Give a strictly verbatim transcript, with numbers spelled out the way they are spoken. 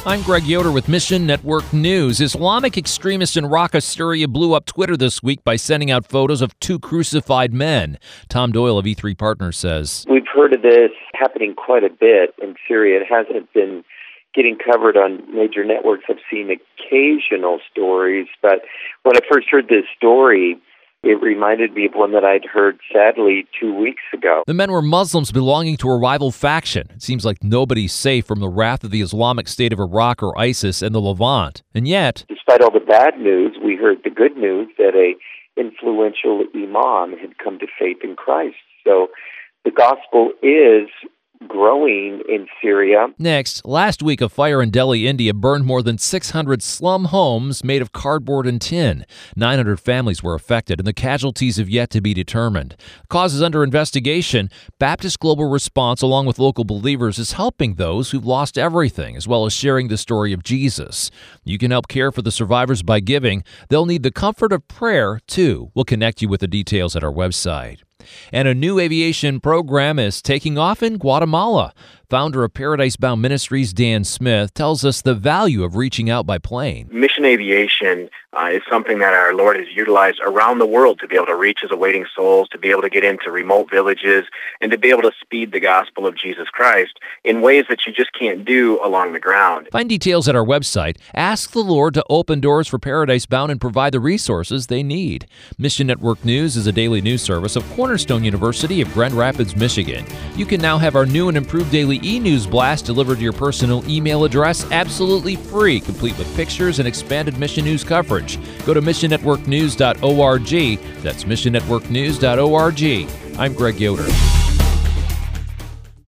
I'm Greg Yoder with Mission Network News. Islamic extremists in Raqqa, Syria blew up Twitter this week by sending out photos of two crucified men. Tom Doyle of E three Partners says, We've heard of this happening quite a bit in Syria. It hasn't been getting covered on major networks. I've seen occasional stories, but when I first heard this story, it reminded me of one that I'd heard, sadly, two weeks ago. The men were Muslims belonging to a rival faction. It seems like nobody's safe from the wrath of the Islamic State of Iraq or ISIS and the Levant. And yet, despite all the bad news, we heard the good news that a influential imam had come to faith in Christ. So the gospel is growing in Syria. Next, last week a fire in Delhi, India burned more than six hundred slum homes made of cardboard and tin. nine hundred families were affected, and the casualties have yet to be determined. Causes under investigation. Baptist Global Response, along with local believers, is helping those who've lost everything, as well as sharing the story of Jesus. You can help care for the survivors by giving. They'll need the comfort of prayer, too. We'll connect you with the details at our website. And a new aviation program is taking off in Guatemala. Founder of Paradise Bound Ministries, Dan Smith, tells us the value of reaching out by plane. Mission aviation uh, is something that our Lord has utilized around the world to be able to reach His awaiting souls, to be able to get into remote villages, and to be able to speed the gospel of Jesus Christ in ways that you just can't do along the ground. Find details at our website. Ask the Lord to open doors for Paradise Bound and provide the resources they need. Mission Network News is a daily news service of Cornerstone University of Grand Rapids, Michigan. You can now have our new and improved daily e-news blast delivered to your personal email address absolutely free, complete with pictures and expanded Mission News coverage. Go to mission network news dot org. That's mission network news dot org. I'm Greg Yoder.